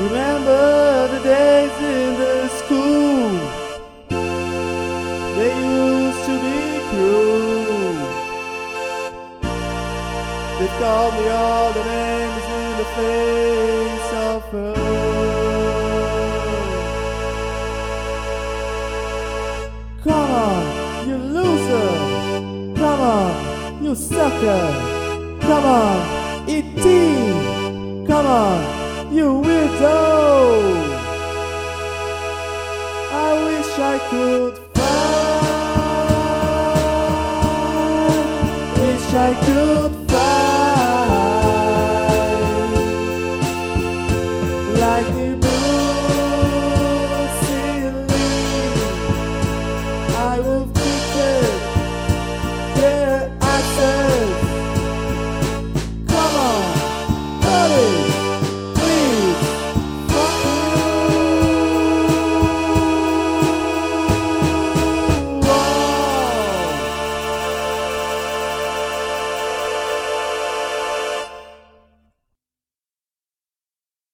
Remember the days in the school. They used to be cruel. They've called me all the names in the face of her. Come on, you loser! Come on, you sucker! Come on, E.T.! Come on, you weirdo! I wish I could fly. Wish I could